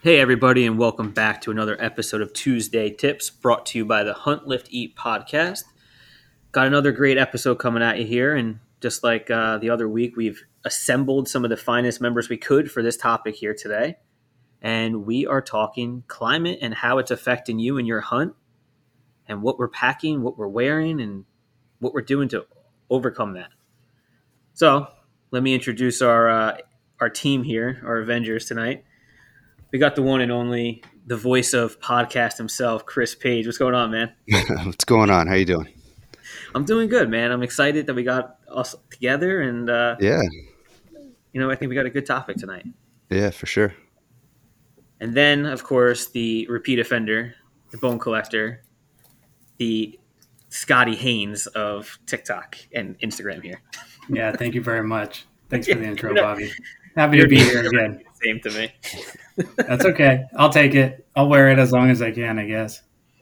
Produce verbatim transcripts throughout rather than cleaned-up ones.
Hey, everybody, and welcome back to another episode of Tuesday Tips brought to you by the Hunt, Lift, Eat podcast. Got another great episode coming at you here, and just like uh, the other week, we've assembled some of the finest members we could for this topic here today. And we are talking climate and how it's affecting you and your hunt, and what we're packing, what we're wearing, and what we're doing to overcome that. So, let me introduce our uh, our team here, our Avengers tonight. We got the one and only, the voice of podcast himself, Chris Page. What's going on, man? What's going on? How you doing? I'm doing good, man. I'm excited that we got us together, and uh, Yeah, you know, I think we got a good topic tonight. yeah, for sure. And then, of course, the repeat offender, the bone collector, the Scotty Haynes of TikTok and Instagram here. Yeah, thank you very much. Thanks for the intro, You know, Bobby. Happy to be here again. Same to me. That's okay. I'll take it. I'll wear it as long as I can, I guess.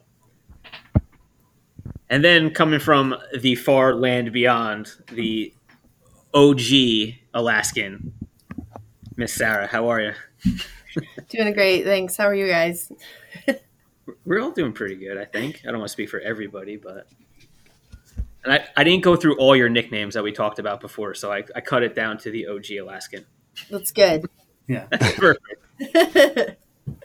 And then coming from the far land beyond, the O G Alaskan, Miss Sarah. How are you? Doing great, thanks. How are you guys? We're all doing pretty good, I think. I don't want to speak for everybody, but and I, I didn't go through all your nicknames that we talked about before, so I, I cut it down to the O G Alaskan. That's good. Yeah. Perfect.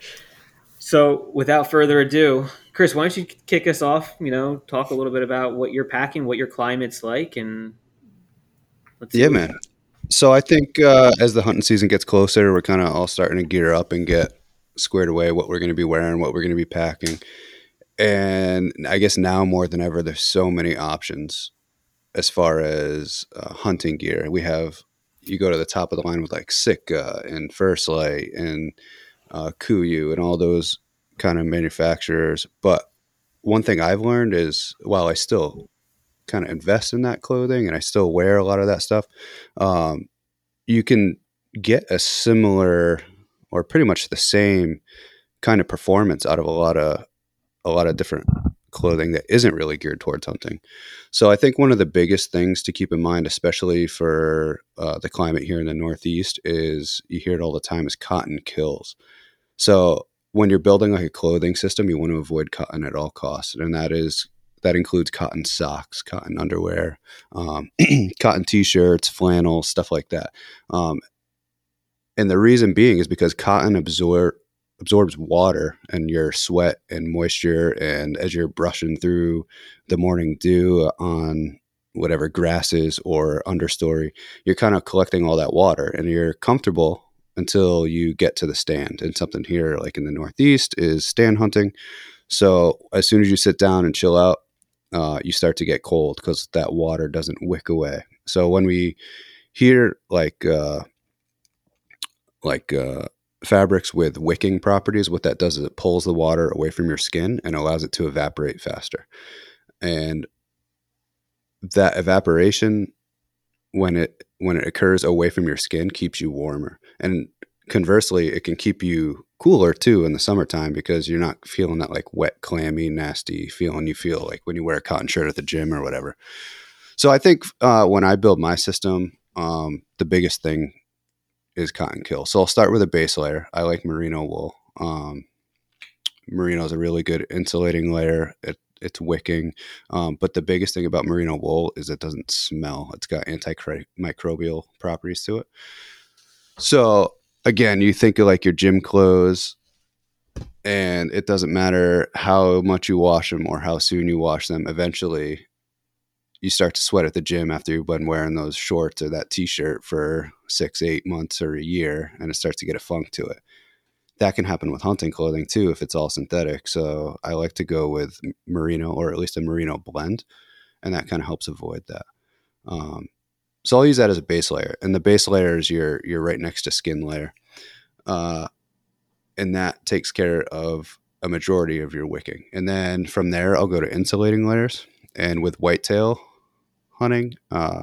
So without further ado, Chris, why don't you kick us off, you know, talk a little bit about what you're packing, what your climate's like, and let's see Yeah, what we man. got. So I think uh, as the hunting season gets closer, we're kind of all starting to gear up and get squared away what we're going to be wearing, what we're going to be packing. And I guess now more than ever, there's so many options as far as uh, hunting gear. We have, you go to the top of the line with like Sitka and First Light and uh, Kuiu and all those kind of manufacturers. But one thing I've learned is while I still kind of invest in that clothing and I still wear a lot of that stuff, um, you can get a similar or pretty much the same kind of performance out of a lot of a lot of different clothing that isn't really geared towards hunting. So I think one of the biggest things to keep in mind, especially for uh, the climate here in the Northeast, is you hear it all the time, is cotton kills. So when you're building like a clothing system, you want to avoid cotton at all costs. And that is, that includes cotton socks, cotton underwear, um, cotton t-shirts, flannel, stuff like that. Um, and the reason being is because cotton absorb, absorbs water and your sweat and moisture. And as you're brushing through the morning dew on whatever grasses or understory, you're kind of collecting all that water and you're comfortable until you get to the stand. And something here, like in the Northeast, is stand hunting. So as soon as you sit down and chill out, uh, you start to get cold because that water doesn't wick away. So when we hear like, uh, like, uh, fabrics with wicking properties, what that does is it pulls the water away from your skin and allows it to evaporate faster. And that evaporation, when it when it occurs away from your skin, keeps you warmer. And conversely, it can keep you cooler too in the summertime because you're not feeling that like wet, clammy, nasty feeling you feel like when you wear a cotton shirt at the gym or whatever. So I think uh, when I build my system, um, the biggest thing is cotton kill. So I'll start with a base layer. I like merino wool. Um, merino is a really good insulating layer. It, it's wicking. Um, but the biggest thing about merino wool is it doesn't smell. It's got antimicrobial properties to it. So again, you think of like your gym clothes, and it doesn't matter how much you wash them or how soon you wash them. Eventually, you start to sweat at the gym after you've been wearing those shorts or that t-shirt for six, eight months or a year, and it starts to get a funk to it. That can happen with hunting clothing too, if it's all synthetic. So I like to go with merino or at least a merino blend, and that kind of helps avoid that. Um, so I'll use that as a base layer, and the base layer is your, you're right next to skin layer. Uh, and that takes care of a majority of your wicking. And then from there, I'll go to insulating layers. And with whitetail hunting, uh,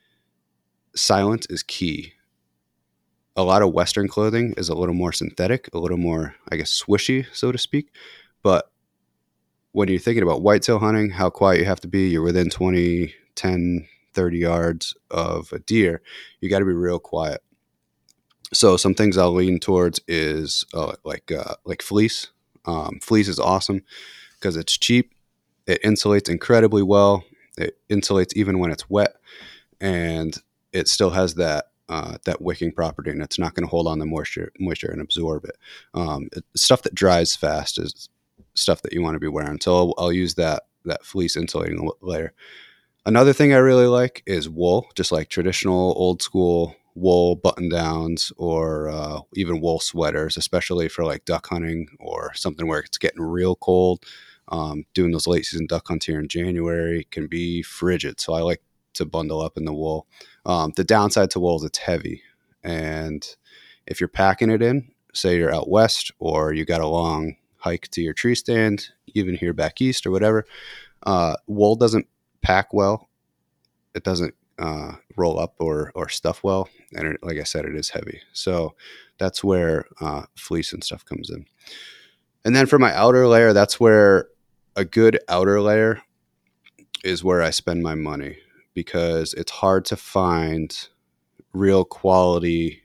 silence is key. A lot of Western clothing is a little more synthetic, a little more, I guess, swishy, so to speak. But when you're thinking about whitetail hunting, how quiet you have to be, you're within twenty, ten, thirty yards of a deer, you got to be real quiet. So some things I'll lean towards is uh, like uh, like fleece. Um, fleece is awesome because it's cheap. It insulates incredibly well. It insulates even when it's wet, and it still has that uh, that wicking property, and it's not going to hold on the moisture moisture and absorb it. Um, it. Stuff that dries fast is stuff that you want to be wearing. So I'll, I'll use that that fleece insulating layer. Another thing I really like is wool, just like traditional old school wool button downs or uh, even wool sweaters, especially for like duck hunting or something where it's getting real cold. Um, doing those late season duck hunts here in January can be frigid. So I like to bundle up in the wool. Um, the downside to wool is it's heavy. And if you're packing it in, say you're out west or you got a long hike to your tree stand, even here back east or whatever, uh, wool doesn't pack well. It doesn't uh, roll up or or stuff well, and it, like I said, it is heavy. So that's where uh, fleece and stuff comes in. And then for my outer layer, that's where a good outer layer is where I spend my money, because it's hard to find real quality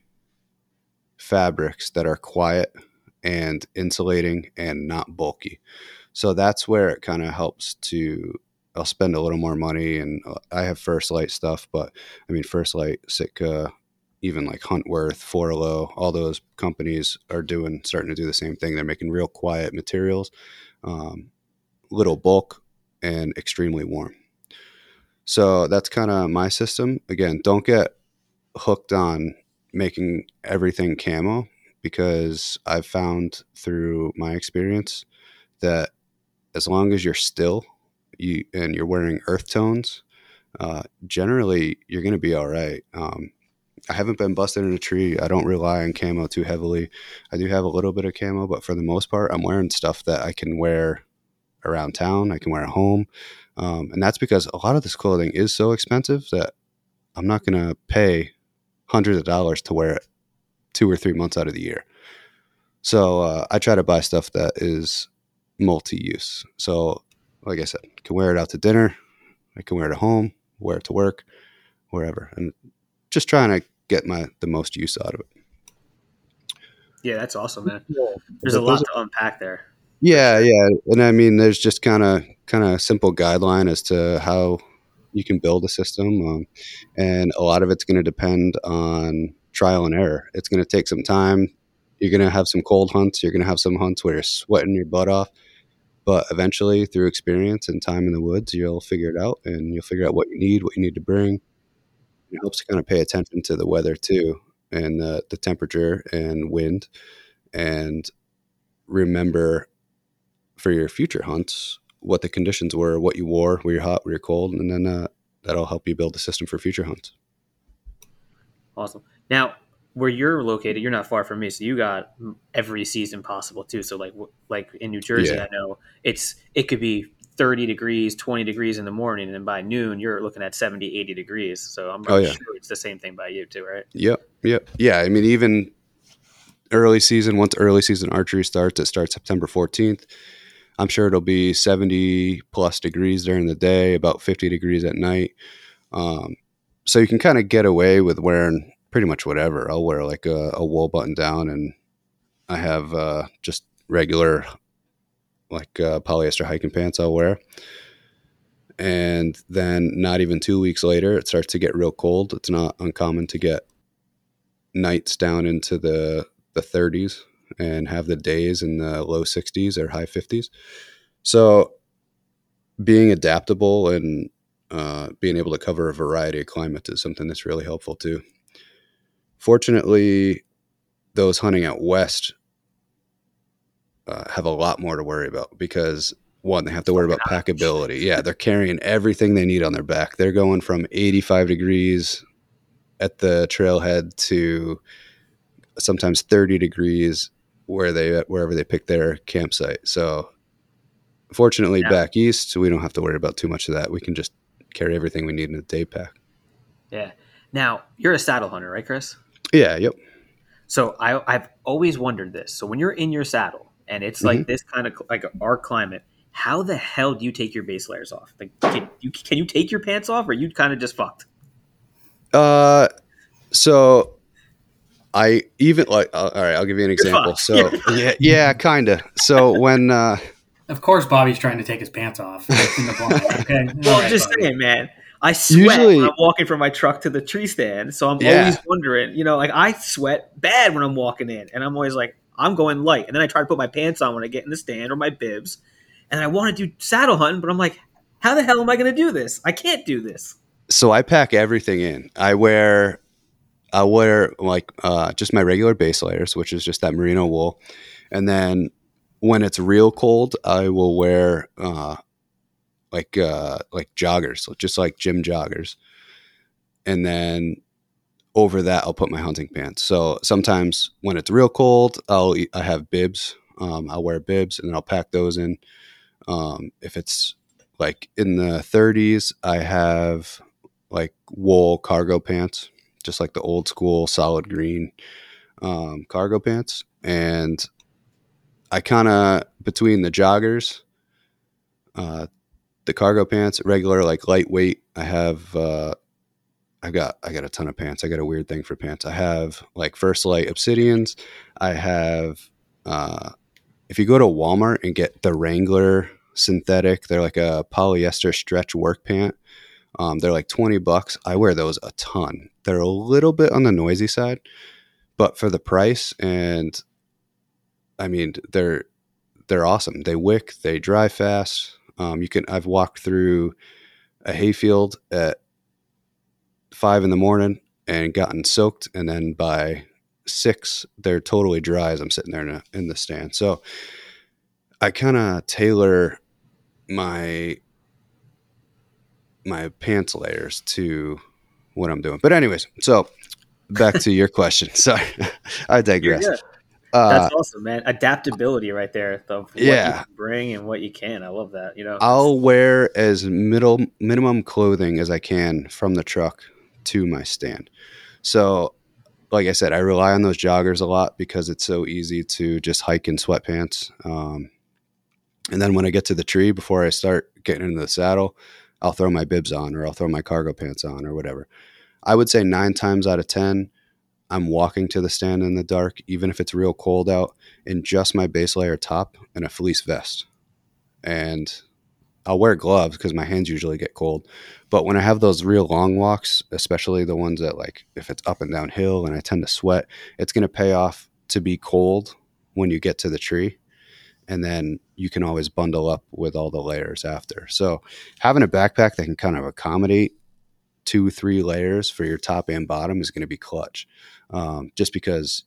fabrics that are quiet and insulating and not bulky. So that's where it kind of helps to, I'll spend a little more money, and I have First Light stuff, but I mean, First Light, Sitka, even like Huntworth, Forlow, all those companies are doing, starting to do the same thing. They're making real quiet materials, um, little bulk and extremely warm. So that's kind of my system. Again, don't get hooked on making everything camo, because I've found through my experience that as long as you're still you and you're wearing earth tones, uh, generally you're going to be all right. Um, I haven't been busted in a tree. I don't rely on camo too heavily. I do have a little bit of camo, but for the most part, I'm wearing stuff that I can wear around town. I can wear at home. Um, and that's because a lot of this clothing is so expensive that I'm not going to pay hundreds of dollars to wear it two or three months out of the year. So uh, I try to buy stuff that is multi-use. So like I said, I can wear it out to dinner. I can wear it at home, wear it to work, wherever. And just trying to get my the most use out of it. Yeah, that's awesome, man. There's a lot to unpack there. Yeah, yeah. And I mean, there's just kind of kind of simple guideline as to how you can build a system. Um, and a lot of it's going to depend on trial and error. It's going to take some time. You're going to have some cold hunts. You're going to have some hunts where you're sweating your butt off. But eventually, through experience and time in the woods, you'll figure it out, and you'll figure out what you need, what you need to bring. It helps to kind of pay attention to the weather too, and the, the temperature and wind, and remember for your future hunts what the conditions were, what you wore, were you hot, were you cold, and then uh, that'll help you build a system for future hunts. Awesome. Now, where you're located, you're not far from me, so you got every season possible too. So like like in New Jersey, yeah. I know it's it could be thirty degrees, twenty degrees in the morning, and then by noon you're looking at seventy, eighty degrees. So I'm oh, yeah. sure it's the same thing by you too, right? Yep, yep. Yeah, I mean, even early season, once early season archery starts, it starts September fourteenth. I'm sure it'll be seventy plus degrees during the day, about fifty degrees at night. Um, so you can kind of get away with wearing pretty much whatever. I'll wear like a, a wool button down, and I have uh, just regular like uh, polyester hiking pants I'll wear. And then not even two weeks later, it starts to get real cold. It's not uncommon to get nights down into the, the thirties and have the days in the low sixties or high fifties. So being adaptable and uh, being able to cover a variety of climates is something that's really helpful too. Fortunately, those hunting out west uh, have a lot more to worry about, because one, they have to worry about packability. Yeah, they're carrying everything they need on their back. They're going from eighty-five degrees at the trailhead to sometimes thirty degrees where they wherever they pick their campsite. So fortunately, yeah. back east, we don't have to worry about too much of that. We can just carry everything we need in a day pack. Yeah. Now, you're a saddle hunter, right, Chris? Yeah, yep. So I, I've always wondered this. So when you're in your saddle and it's mm-hmm. like this kind of like our climate, how the hell do you take your base layers off? Like, can you can you take your pants off, or you kind of just fucked? Uh, so I even like, uh, all right, I'll give you an example. So yeah, yeah, kind of. So when, uh, Of course, Bobby's trying to take his pants off in the blind. Okay. Well, All I'm right, just Bobby. saying, man. I sweat Usually- when I'm walking from my truck to the tree stand, so I'm Yeah. always wondering. You know, like I sweat bad when I'm walking in, and I'm always like, I'm going light, and then I try to put my pants on when I get in the stand or my bibs, and I want to do saddle hunting, but I'm like, how the hell am I going to do this? I can't do this. so I pack everything in. I wear, I wear like uh, just my regular base layers, which is just that merino wool, and then when it's real cold, I will wear uh, like uh, like joggers, just like gym joggers, and then over that I'll put my hunting pants. So sometimes when it's real cold, I'll I have bibs. Um, I'll wear bibs, and then I'll pack those in. Um, if it's like in the thirties, I have like wool cargo pants, just like the old school solid green um, cargo pants. And I kind of, between the joggers, uh, the cargo pants, regular, like lightweight, I have, uh, I got, I got a ton of pants. I got a weird thing for pants. I have like First Light Obsidians. I have, uh, if you go to Walmart and get the Wrangler synthetic, they're like a polyester stretch work pant. Um, they're like twenty bucks. I wear those a ton. They're a little bit on the noisy side, but for the price, and I mean, they're, they're awesome. They wick, they dry fast. Um, you can, I've walked through a hayfield at five in the morning and gotten soaked. And then by six, they're totally dry as I'm sitting there in, a, in the stand. So I kind of tailor my my pants layers to what I'm doing. But anyways, so back to your question. Sorry, I digress. You're good. Uh, That's awesome, man. Adaptability right there of what Yeah. you can bring and what you can. I love that. You know, I'll wear as middle minimum clothing as I can from the truck to my stand. So, like I said, I rely on those joggers a lot because it's so easy to just hike in sweatpants. Um, and then when I get to the tree, before I start getting into the saddle, I'll throw my bibs on, or I'll throw my cargo pants on, or whatever. I would say nine times out of ten, I'm walking to the stand in the dark, even if it's real cold out, in just my base layer top and a fleece vest. And I'll wear gloves because my hands usually get cold. But when I have those real long walks, especially the ones that, like, if it's up and down hill and I tend to sweat, it's going to pay off to be cold when you get to the tree. And then you can always bundle up with all the layers after. So having a backpack that can kind of accommodate two, three layers for your top and bottom is going to be clutch. Um, just because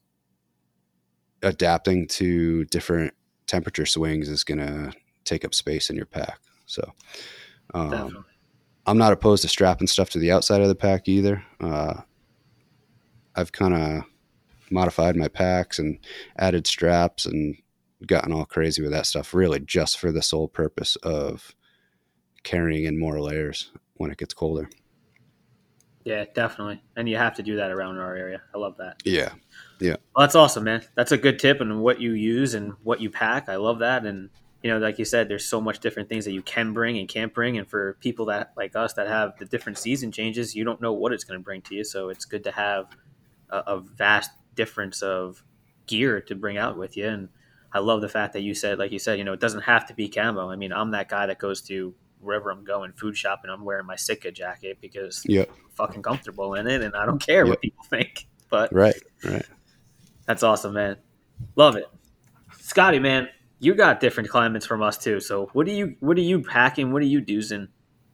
adapting to different temperature swings is going to take up space in your pack. So um, I'm not opposed to strapping stuff to the outside of the pack either. Uh, I've kind of modified my packs and added straps and gotten all crazy with that stuff, really just for the sole purpose of carrying in more layers when it gets colder. Yeah, definitely. And you have to do that around our area. I love that. Yeah. Yeah. Well, that's awesome, man. That's a good tip and what you use and what you pack. I love that. And, you know, like you said, there's so much different things that you can bring and can't bring. And for people that like us that have the different season changes, you don't know what it's going to bring to you. So it's good to have a, a vast difference of gear to bring out with you. And I love the fact that you said, like you said, you know, it doesn't have to be camo. I mean, I'm that guy that goes to wherever I'm going, food shopping, I'm wearing my Sitka jacket because Yep. I'm fucking comfortable in it and I don't care Yep. what people think. But Right. Right. that's awesome, man. Love it. Scotty, man, you got different climates from us too. So what are you what are you packing? What are you doing?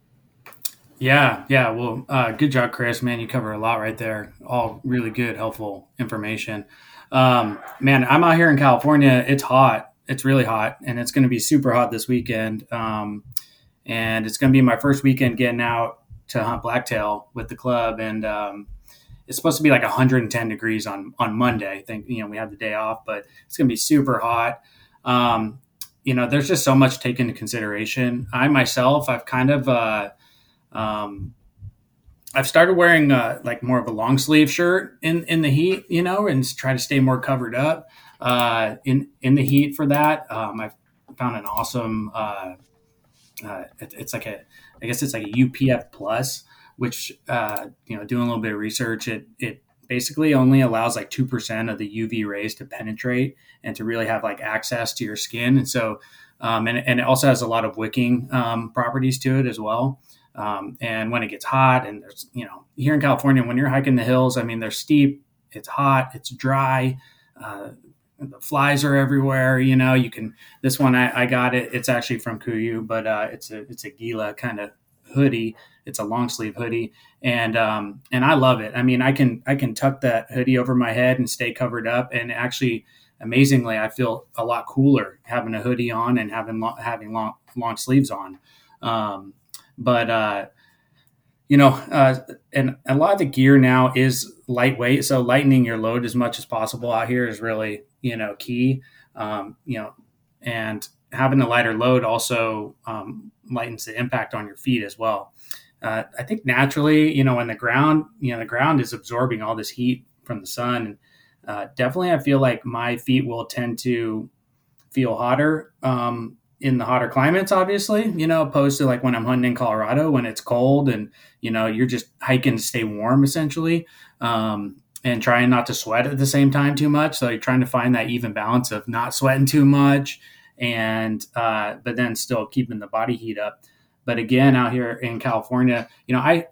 Yeah, yeah. Well, uh, good job, Chris. Man, you cover a lot right there. All really good, helpful information. Um, man, I'm out here in California. It's hot. It's really hot, and it's going to be super hot this weekend. Um, and it's going to be my first weekend getting out to hunt blacktail with the club. And um, it's supposed to be like one hundred ten degrees on on Monday. I think, you know, we have the day off, but it's going to be super hot. Um, you know, there's just so much taken into consideration. I myself, I've kind of uh, um, I've started wearing uh, like more of a long sleeve shirt in, in the heat, you know, and try to stay more covered up uh, in, in the heat for that. Um, I've found an awesome, uh, uh, it, it's like a, I guess it's like a U P F plus, which, uh, you know, doing a little bit of research, it, it basically only allows like two percent of the U V rays to penetrate and to really have like access to your skin. And so, um, and, and it also has a lot of wicking um, properties to it as well. Um, and when it gets hot and there's, you know, here in California, when you're hiking the hills, I mean, they're steep, it's hot, it's dry, uh, the flies are everywhere. You know, you can, this one, I, I got it. It's actually from Kuiu, but uh, it's a, it's a Gila kind of hoodie. It's a long sleeve hoodie. And, um, and I love it. I mean, I can, I can tuck that hoodie over my head and stay covered up. And actually, amazingly, I feel a lot cooler having a hoodie on and having, lo- having long, long sleeves on. Um, but, uh, you know, uh, and a lot of the gear now is lightweight. So lightening your load as much as possible out here is really, you know, key, um, you know, and having a lighter load also um, lightens the impact on your feet as well. Uh, I think naturally, you know, when the ground, you know, the ground is absorbing all this heat from the sun. Uh, definitely, I feel like my feet will tend to feel hotter um, in the hotter climates, obviously, you know, opposed to like when I'm hunting in Colorado when it's cold and, you know, you're just hiking to stay warm essentially. Um, and trying not to sweat at the same time too much. So you're trying to find that even balance of not sweating too much and, uh, but then still keeping the body heat up. But again, out here in California, you know, I,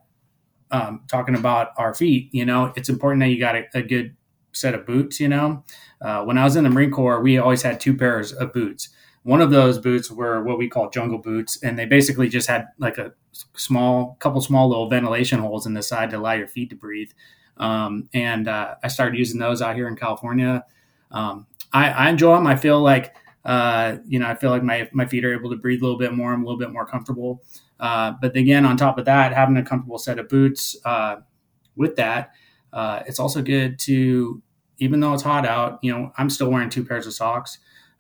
um, talking about our feet, you know, it's important that you got a, a good set of boots, you know. Uh, when I was in the Marine Corps, we always had two pairs of boots. One of those boots were what we call jungle boots, and they basically just had like a small, couple small little ventilation holes in the side to allow your feet to breathe. Um, and uh, I started using those out here in California. Um, I, I enjoy them. I feel like, uh, you know, I feel like my, my feet are able to breathe a little bit more. I'm a little bit more comfortable. Uh, but again, on top of that, having a comfortable set of boots uh, with that, uh, it's also good to, even though it's hot out, you know, I'm still wearing two pairs of socks,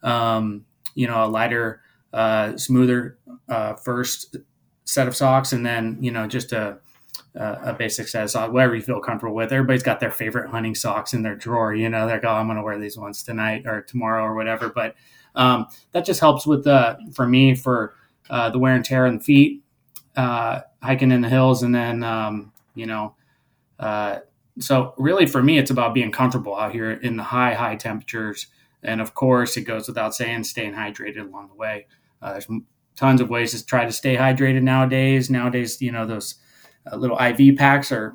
um, you know, a lighter, uh, smoother uh, first set of socks. And then, you know, just a, Uh, a basic set of socks, whatever you feel comfortable with. Everybody's got their favorite hunting socks in their drawer. You know, they're like, oh, I'm going to wear these ones tonight or tomorrow or whatever. But um, that just helps with the, for me, for uh, the wear and tear on the feet, uh, hiking in the hills. And then, um, you know, uh, so really for me, it's about being comfortable out here in the high, high temperatures. And of course, it goes without saying, staying hydrated along the way. Uh, there's tons of ways to try to stay hydrated nowadays. Nowadays, you know, those Uh, little I V packs are,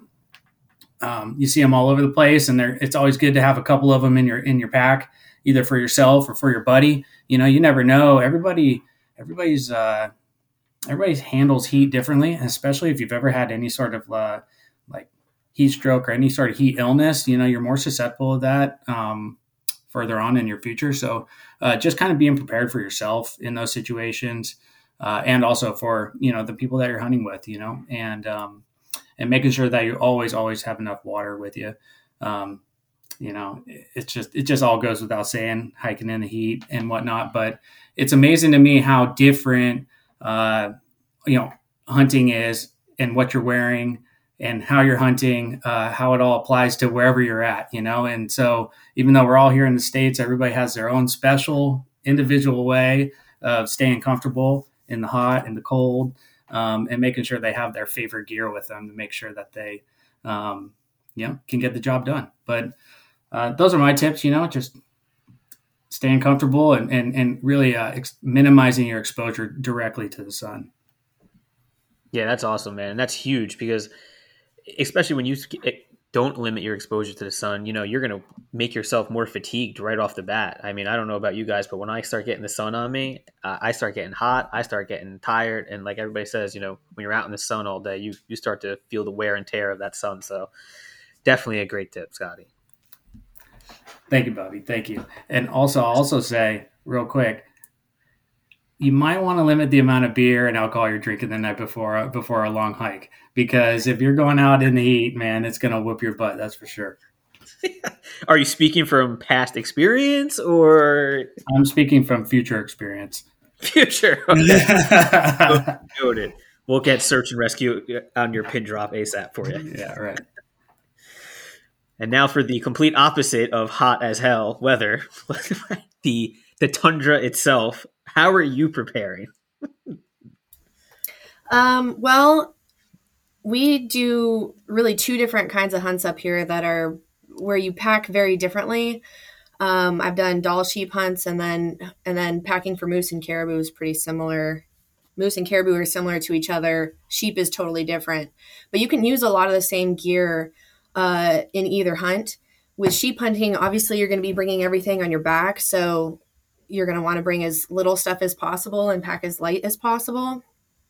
um, you see them all over the place, and they're, it's always good to have a couple of them in your, in your pack, either for yourself or for your buddy. You know, you never know. Everybody, everybody's, uh, everybody handles heat differently, especially if you've ever had any sort of, uh, like heat stroke or any sort of heat illness, you know, you're more susceptible to that, um, further on in your future. So, uh, just kind of being prepared for yourself in those situations. Uh, and also for, you know, the people that you're hunting with, you know, and, um, and making sure that you always, always have enough water with you. Um, you know, it's just, it just all goes without saying, hiking in the heat and whatnot, but it's amazing to me how different, uh, you know, hunting is and what you're wearing and how you're hunting, uh, how it all applies to wherever you're at, you know? And so even though we're all here in the States, everybody has their own special individual way of staying comfortable in the hot and the cold, um, and making sure they have their favorite gear with them to make sure that they, um, you know, can get the job done. But uh, those are my tips, you know, just staying comfortable and, and, and really uh, ex- minimizing your exposure directly to the sun. Yeah, that's awesome, man. And that's huge because especially when you don't limit your exposure to the sun, you know, you're going to make yourself more fatigued right off the bat. I mean, I don't know about you guys, but when I start getting the sun on me, uh, I start getting hot. I start getting tired. And like everybody says, you know, when you're out in the sun all day, you, you start to feel the wear and tear of that sun. So definitely a great tip, Scotty. Thank you, Bobby. Thank you. And also, I'll also say real quick, you might want to limit the amount of beer and alcohol you're drinking the night before before a long hike, because if you're going out in the heat, man, it's going to whoop your butt. That's for sure. Are you speaking from past experience or? I'm speaking from future experience. Future. Okay. Noted. We'll get search and rescue on your pin drop ASAP for you. Yeah, right. And now for the complete opposite of hot as hell weather, the the tundra itself. How are you preparing? Um, well, we do really two different kinds of hunts up here that are where you pack very differently. Um, I've done Dall sheep hunts, and then and then packing for moose and caribou is pretty similar. Moose and caribou are similar to each other. Sheep is totally different, but you can use a lot of the same gear uh, in either hunt. With sheep hunting, obviously you're going to be bringing everything on your back, so you're going to want to bring as little stuff as possible and pack as light as possible.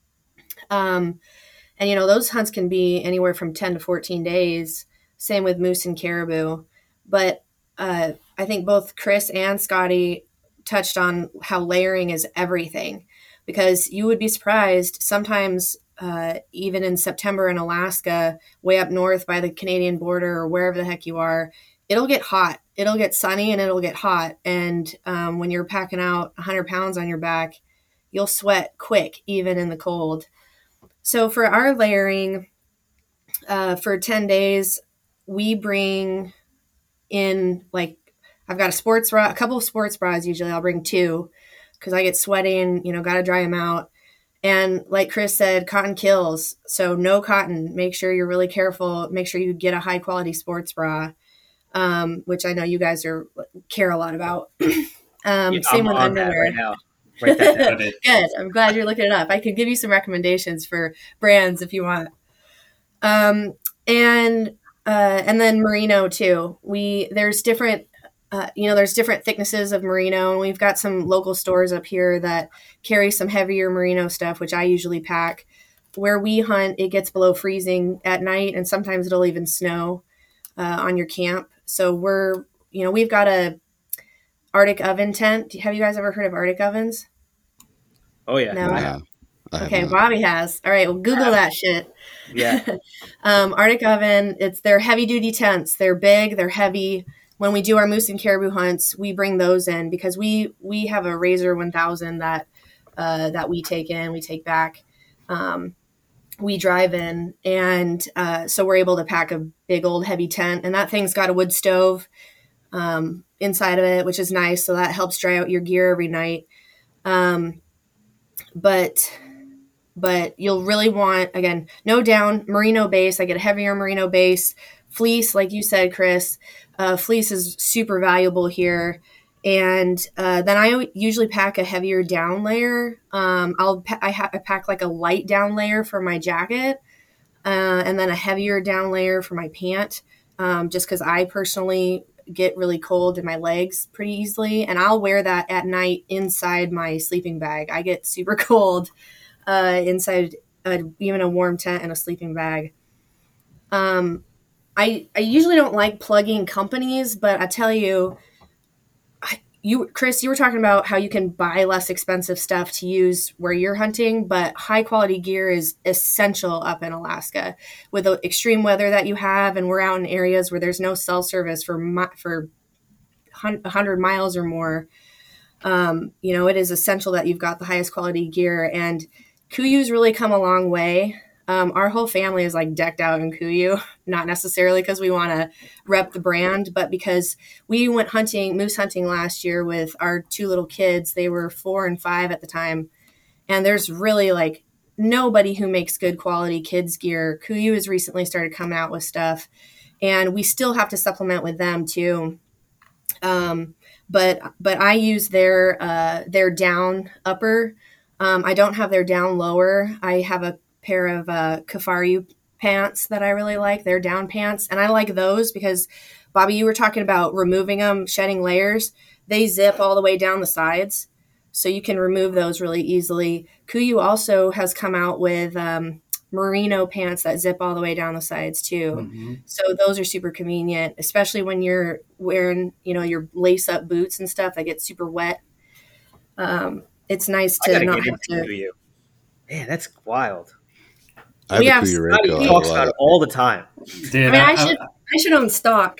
Um, and you know, those hunts can be anywhere from ten to fourteen days. Same with moose and caribou, but uh, I think both Chris and Scotty touched on how layering is everything, because you would be surprised sometimes, uh, even in September in Alaska, way up north by the Canadian border or wherever the heck you are, it'll get hot. It'll get sunny and it'll get hot. And um, when you're packing out one hundred pounds on your back, you'll sweat quick, even in the cold. So for our layering, uh, for ten days, we bring in, like, I've got a sports bra, a couple of sports bras. Usually I'll bring two because I get sweaty and, you know, got to dry them out. And like Chris said, cotton kills. So no cotton. Make sure you're really careful. Make sure you get a high quality sports bra, um, which I know you guys are care a lot about. um, Yeah, same I'm with on that underwear. right now. Write that down. Good. I'm glad you're looking it up. I can give you some recommendations for brands if you want. Um, and uh, and then merino too. We there's different, uh, you know, there's different thicknesses of merino, and we've got some local stores up here that carry some heavier merino stuff, which I usually pack. Where we hunt, it gets below freezing at night, and sometimes it'll even snow uh, on your camp. So we're, you know, we've got a Arctic oven tent. Have you guys ever heard of Arctic ovens? Oh yeah. No. I Yeah, have. I have Okay, not. Bobby has. All right, well, Google that shit. Yeah. um, Arctic oven. It's they're heavy duty tents. They're big. They're heavy. When we do our moose and caribou hunts, we bring those in because we we have a Razor one thousand that uh, that we take in, we take back, um, we drive in, and uh, so we're able to pack a big old heavy tent, and that thing's got a wood stove um, inside of it, which is nice. So that helps dry out your gear every night. Um, but but you'll really want, again, no down, merino base. I get a heavier merino base. Fleece, like you said, Chris, uh, fleece is super valuable here. And uh, then I usually pack a heavier down layer. Um, I'll pa- I, ha- I pack like a light down layer for my jacket, uh, and then a heavier down layer for my pant, um, just because I personally get really cold in my legs pretty easily. And I'll wear that at night inside my sleeping bag. I get super cold uh, inside a, even a warm tent and a sleeping bag. Um, I I usually don't like plugging companies, but I tell you, I, you Chris, you were talking about how you can buy less expensive stuff to use where you're hunting, but high quality gear is essential up in Alaska with the extreme weather that you have, and we're out in areas where there's no cell service for mi- for one hundred miles or more. Um, you know, it is essential that you've got the highest quality gear, and Kuyu's really come a long way. Um, our whole family is like decked out in Kuyu, not necessarily because we want to rep the brand, but because we went hunting, moose hunting last year with our two little kids. They were four and five at the time. And there's really like nobody who makes good quality kids gear. Kuyu has recently started coming out with stuff, and we still have to supplement with them too. Um, but, but I use their, uh, their down upper. Um, I don't have their down lower. I have a pair of uh, Kifaru pants that I really like. They're down pants. And I like those because, Bobby, you were talking about removing them, shedding layers. They zip all the way down the sides. So you can remove those really easily. Kuyu also has come out with um, merino pants that zip all the way down the sides too. Mm-hmm. So those are super convenient, especially when you're wearing, you know, your lace up boots and stuff that get super wet. Um, it's nice I to gotta not get have into to. you. Man, that's wild. I have We a have Kuya Scotty Reiko. I talks love about it. it all the time. Dude, I mean, I I- should I should own stock.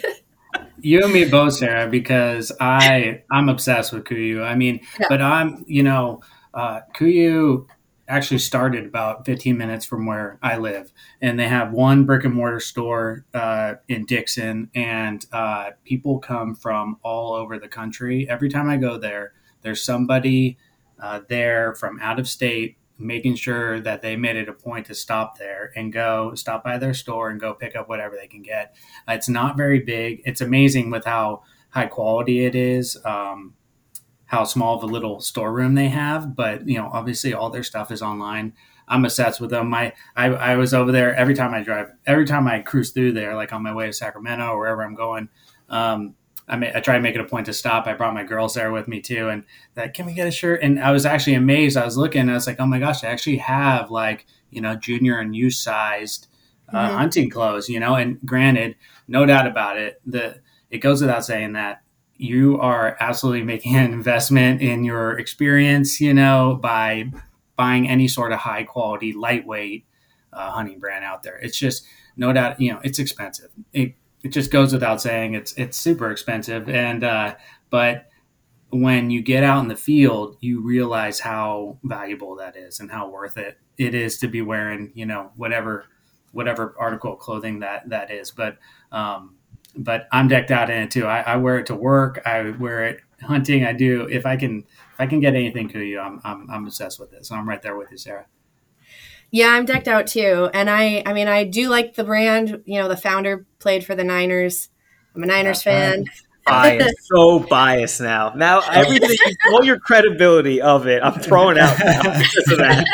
you and me both, Sarah, because I I'm obsessed with Kuyu. I mean, Yeah. but I'm you know uh, Kuyu actually started about fifteen minutes from where I live, and they have one brick and mortar store uh, in Dixon, and uh, people come from all over the country. Every time I go there, there's somebody uh, there from out of state making sure that they made it a point to stop there and go stop by their store and go pick up whatever they can get. Uh, it's not very big. It's amazing with how high quality it is, um, how small of a little storeroom they have. But, you know, obviously all their stuff is online. I'm obsessed with them. My, I, I was over there every time I drive, every time I cruise through there, like on my way to Sacramento or wherever I'm going. Um, I, may, I try to make it a point to stop. I brought my girls there with me too. And that, can we get a shirt? And I was actually amazed. I was looking, I was like, oh my gosh, I actually have like, you know, junior and youth sized uh, mm-hmm. hunting clothes, you know, and granted, no doubt about it. The, it goes without saying that you are absolutely making an investment in your experience, you know, by buying any sort of high quality, lightweight uh, hunting brand out there. It's just no doubt, you know, it's expensive. It, it just goes without saying it's, it's super expensive. And, uh, but when you get out in the field, you realize how valuable that is and how worth it it is to be wearing, you know, whatever, whatever article of clothing that, that is. But, um, but I'm decked out in it too. I, I wear it to work. I wear it hunting. I do. If I can, if I can get anything to you, I'm, I'm, I'm obsessed with it. So I'm right there with you, Sarah. Yeah, I'm decked out too. And I, I mean, I do like the brand, you know, the founder played for the Niners. I'm a Niners fan. Biased, so biased now. Now everything, all your credibility of it, I'm throwing out now because of that.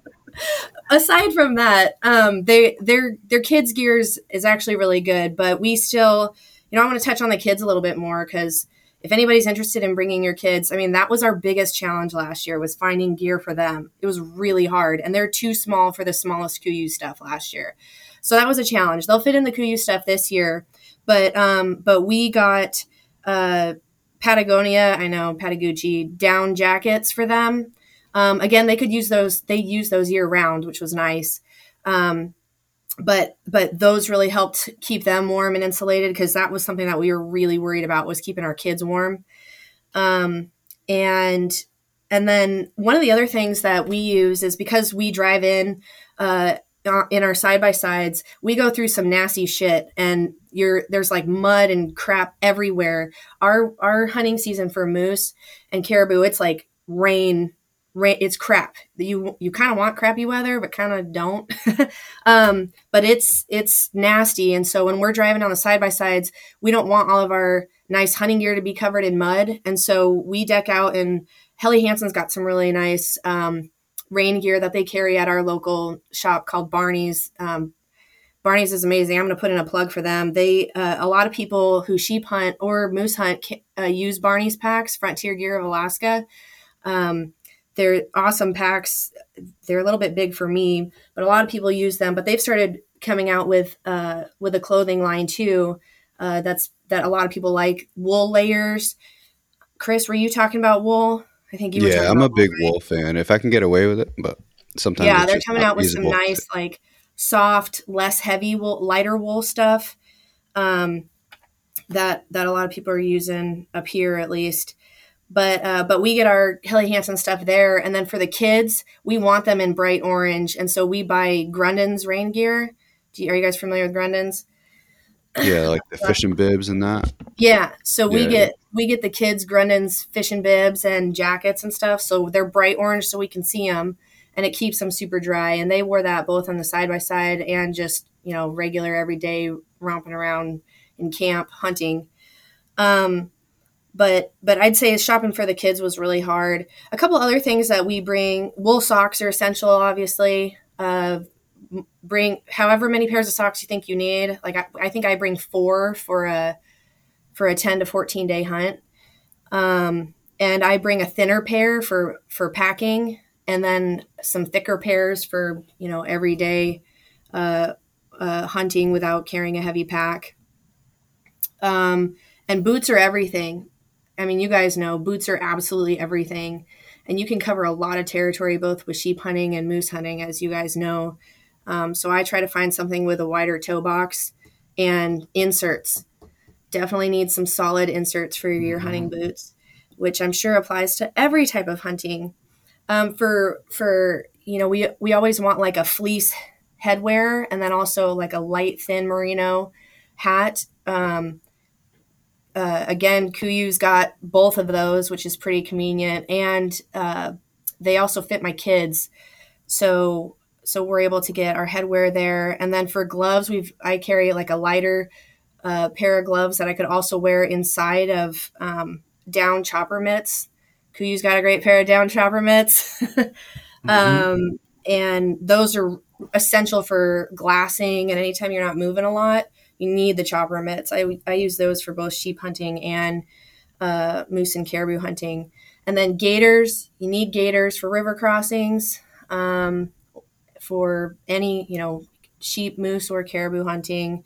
Aside from that, um, they their their kids' gears is actually really good, but we still, you know, I want to touch on the kids a little bit more because if anybody's interested in bringing your kids, I mean, that was our biggest challenge last year was finding gear for them. It was really hard, and they're too small for the smallest K U stuff last year, so that was a challenge. They'll fit in the K U stuff this year, but um, but we got uh, Patagonia, I know Patagucci down jackets for them. Um, again, they could use those, they use those year round, which was nice. Um, but, but those really helped keep them warm and insulated because that was something that we were really worried about was keeping our kids warm. Um, and, and then one of the other things that we use is because we drive in, uh, in our side-by-sides, we go through some nasty shit and you're, there's like mud and crap everywhere. Our, our hunting season for moose and caribou, it's like rain, rain, it's crap. You, you kind of want crappy weather, but kind of don't. um, but it's, it's nasty. And so when we're driving on the side-by-sides, we don't want all of our nice hunting gear to be covered in mud. And so we deck out, and Helly Hansen's got some really nice, um, rain gear that they carry at our local shop called Barney's. Um, Barney's is amazing. I'm going to put in a plug for them. They, uh, a lot of people who sheep hunt or moose hunt uh, use Barney's packs, Frontier Gear of Alaska. Um, they're awesome packs. They're a little bit big for me, but a lot of people use them, but they've started coming out with, uh, with a clothing line too. Uh, that's, that a lot of people like. Wool layers. Chris, were you talking about wool? I think you were. Yeah, I'm a big wool fan. If I can get away with it, but sometimes yeah, they're coming out with some nice, like soft, less heavy wool, lighter wool stuff. Um, that that a lot of people are using up here, at least. But uh, but we get our Helly Hansen stuff there, and then for the kids, we want them in bright orange, and so we buy Grundon's rain gear. Do you, are you guys familiar with Grundon's? Yeah, like the fishing bibs and that. Yeah, so we Yeah. get we get the kids Grundon's fishing bibs and jackets and stuff. So they're bright orange, so we can see them, and it keeps them super dry. And they wore that both on the side by side and just, you know, regular everyday romping around in camp hunting. Um, but but I'd say shopping for the kids was really hard. A couple other things that we bring: wool socks are essential, obviously. Uh, bring however many pairs of socks you think you need. Like I, I think I bring four for a for a ten to fourteen day hunt. Um, and I bring a thinner pair for, for packing, and then some thicker pairs for, you know, everyday uh, uh, hunting without carrying a heavy pack. Um, and boots are everything. I mean, you guys know boots are absolutely everything, and you can cover a lot of territory, both with sheep hunting and moose hunting, as you guys know. Um, so I try to find something with a wider toe box and inserts. Definitely need some solid inserts for your mm-hmm. hunting boots, which I'm sure applies to every type of hunting. Um, for, for, you know, we, we always want like a fleece headwear, and then also like a light, thin merino hat. Um, uh, again, K U's got both of those, which is pretty convenient. And, uh, they also fit my kids. So so we're able to get our headwear there. And then for gloves, we've I carry like a lighter uh, pair of gloves that I could also wear inside of um, down chopper mitts. Kuyu's got a great pair of down chopper mitts. mm-hmm. um, and those are essential for glassing, and anytime you're not moving a lot, you need the chopper mitts. I, I use those for both sheep hunting and uh, moose and caribou hunting. And then gaiters, you need gaiters for river crossings, um, for any, you know, sheep, moose, or caribou hunting.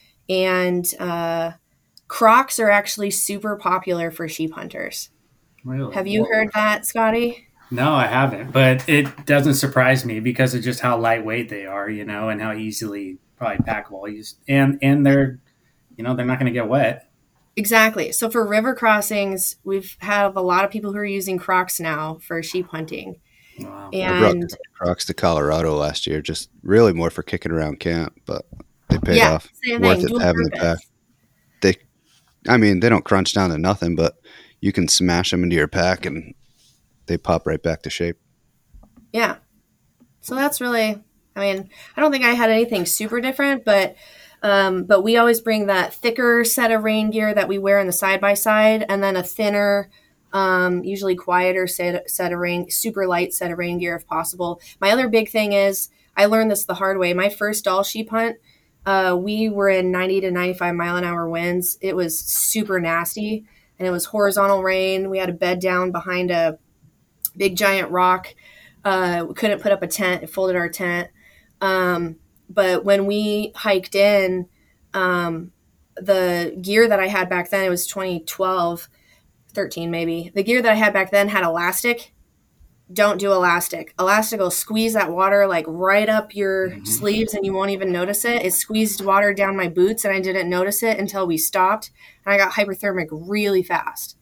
And uh, Crocs are actually super popular for sheep hunters. Really? Have you Whoa. heard that, Scotty? No, I haven't, but it doesn't surprise me because of just how lightweight they are, you know, and how easily probably packable. And and they're, you know, they're not going to get wet. Exactly. So for river crossings, we've have a lot of people who are using Crocs now for sheep hunting. Wow. And I brought Crocs to Colorado last year, just really more for kicking around camp, but they paid yeah, off. Same Worth thing. it Dual having the pack. They, I mean, they don't crunch down to nothing, but you can smash them into your pack and they pop right back to shape. Yeah. So that's really, I mean, I don't think I had anything super different, but um, but we always bring that thicker set of rain gear that we wear in the side-by-side, and then a thinner, um, usually quieter set, set of rain, super light set of rain gear if possible. My other big thing is, I learned this the hard way. My first Dall sheep hunt, uh, we were in ninety to ninety-five mile an hour winds. It was super nasty, and it was horizontal rain. We had a bed down behind a big giant rock. Uh, we couldn't put up a tent. It folded our tent. Um, but when we hiked in, um, the gear that I had back then, it was twenty twelve, thirteen maybe. The gear that I had back then had elastic. Don't do elastic. Elastic will squeeze that water like right up your mm-hmm. sleeves and you won't even notice it. It squeezed water down my boots and I didn't notice it until we stopped. And I got hypothermic really fast.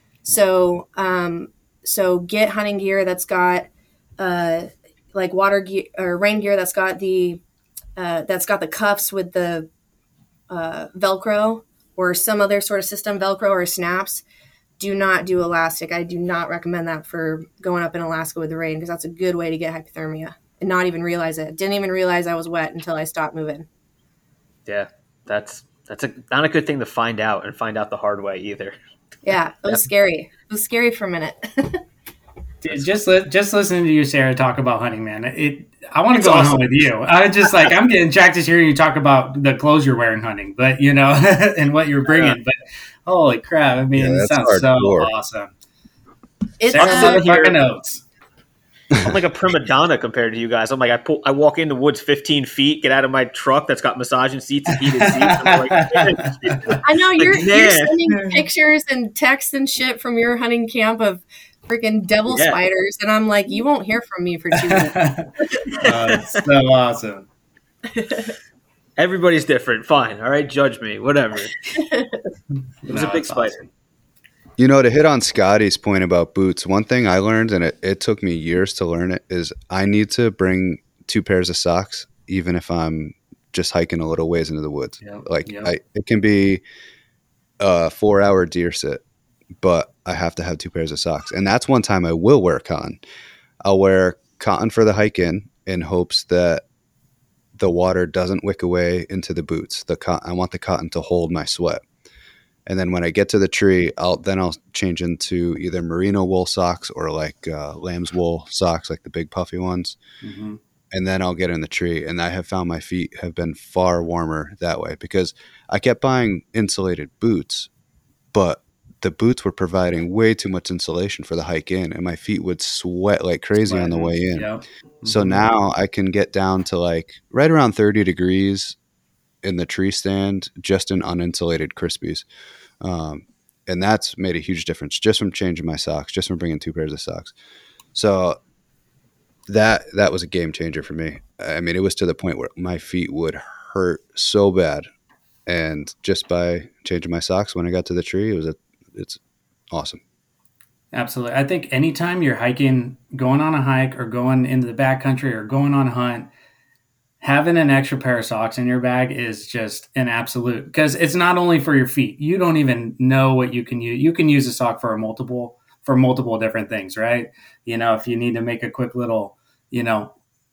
So, um, So get hunting gear that's got uh, like water gear or rain gear that's got the uh, that's got the cuffs with the uh, Velcro or some other sort of system, Velcro or snaps. Do not do elastic. I do not recommend that for going up in Alaska with the rain because that's a good way to get hypothermia and not even realize it. Didn't even realize I was wet until I stopped moving. Yeah, that's that's a, not a good thing to find out and find out the hard way either. Yeah, it was yeah. scary. It was scary for a minute. Dude, just li- just listening to you, Sarah, talk about hunting, man. It I want to go awesome. on with you. I just like I'm getting jacked just hearing you talk about the clothes you're wearing hunting, but you know, and what you're bringing. But holy crap! I mean, yeah, it sounds so awesome. It's Sarah's uh, fucking notes. I'm like a prima donna compared to you guys. I'm like I pull, I walk in the woods fifteen feet, get out of my truck that's got massaging seats and heated seats. I'm like, I know you're, like, you're sending pictures and texts and shit from your hunting camp of freaking devil yeah. spiders, and I'm like, you won't hear from me for two weeks. Oh, it's so awesome. Everybody's different. Fine, all right, judge me, whatever. It was no, a big spider. Awesome. You know, to hit on Scotty's point about boots, one thing I learned, and it, it took me years to learn it, is I need to bring two pairs of socks, even if I'm just hiking a little ways into the woods. Yep, like, yep. I, it can be a four-hour deer sit, but I have to have two pairs of socks. And that's one time I will wear cotton. I'll wear cotton for the hike in, in hopes that the water doesn't wick away into the boots. The co- I want the cotton to hold my sweat. And then when I get to the tree, I'll then I'll change into either merino wool socks or like uh, lamb's wool socks, like the big puffy ones. Mm-hmm. And then I'll get in the tree. And I have found my feet have been far warmer that way because I kept buying insulated boots, but the boots were providing way too much insulation for the hike in, and my feet would sweat like crazy Sweating. on the way in. Yep. Mm-hmm. So now I can get down to like right around thirty degrees in the tree stand, just in uninsulated Crispies. Um, and that's made a huge difference just from changing my socks, just from bringing two pairs of socks. So that, that was a game changer for me. I mean, it was to the point where my feet would hurt so bad. And just by changing my socks when I got to the tree, it was a, it's awesome. Absolutely. I think anytime you're hiking, going on a hike or going into the backcountry or going on a hunt, having an extra pair of socks in your bag is just an absolute, because it's not only for your feet. You don't even know what you can use. You can use a sock for a multiple, for multiple different things, right? You know, if you need to make a quick little, you know,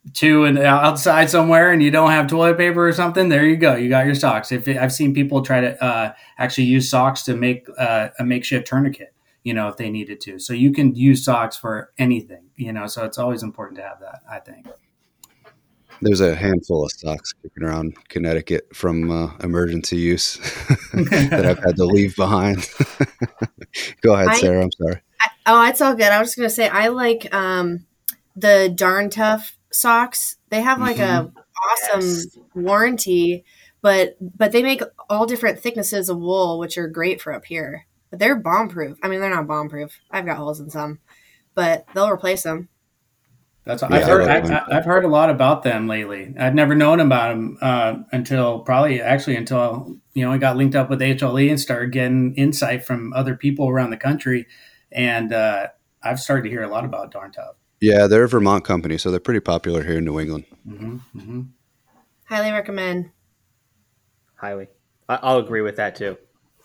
two and outside somewhere and you don't have toilet paper or something, there you go. You got your socks. If I've seen people try to uh, actually use socks to make uh, a makeshift tourniquet, you know, if they needed to. So you can use socks for anything, you know, so it's always important to have that, I think. There's a handful of socks kicking around Connecticut from uh, emergency use that I've had to leave behind. Go ahead, Sarah. I, I'm sorry. I, oh, it's all good. I was just going to say, I like um, the Darn Tough socks. They have like mm-hmm. a awesome yes. warranty, but but they make all different thicknesses of wool, which are great for up here. But they're bomb proof. I mean, they're not bomb proof. I've got holes in some, but they'll replace them. That's yeah, I've heard. I, I've heard a lot about them lately. I'd never known about them uh, until probably actually until you know I got linked up with H L E and started getting insight from other people around the country, and uh, I've started to hear a lot about Darn Tough. Yeah, they're a Vermont company, so they're pretty popular here in New England. Mm-hmm, mm-hmm. Highly recommend. Highly, I, I'll agree with that too.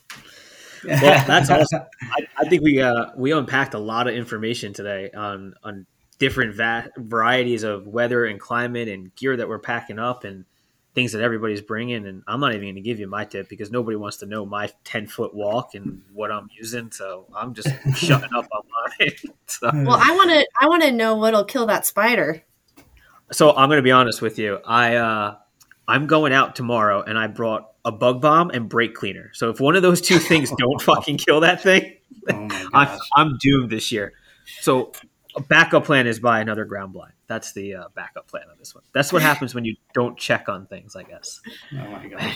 Well, that's awesome. I, I think we uh, we unpacked a lot of information today on on. different va- varieties of weather and climate and gear that we're packing up and things that everybody's bringing. And I'm not even going to give you my tip because nobody wants to know my ten foot walk and what I'm using. So I'm just shutting up on mine. So. Well, I want to, I want to know what'll kill that spider. So I'm going to be honest with you. I, uh, I'm going out tomorrow and I brought a bug bomb and brake cleaner. So if one of those two things don't fucking kill that thing, oh I'm, I'm doomed this year. So a backup plan is buy another ground blind. That's the uh, backup plan on this one. That's what happens when you don't check on things, I guess. Oh my gosh.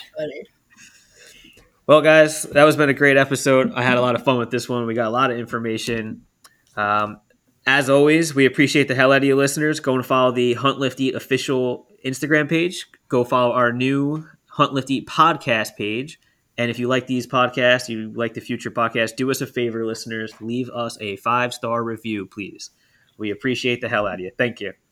Well, guys, that was been a great episode. I had a lot of fun with this one. We got a lot of information. Um, as always, we appreciate the hell out of you listeners. Go and follow the Hunt Lift Eat official Instagram page. Go follow our new Hunt Lift Eat podcast page. And if you like these podcasts, you like the future podcast, do us a favor, listeners. Leave us a five-star review, please. We appreciate the hell out of you. Thank you.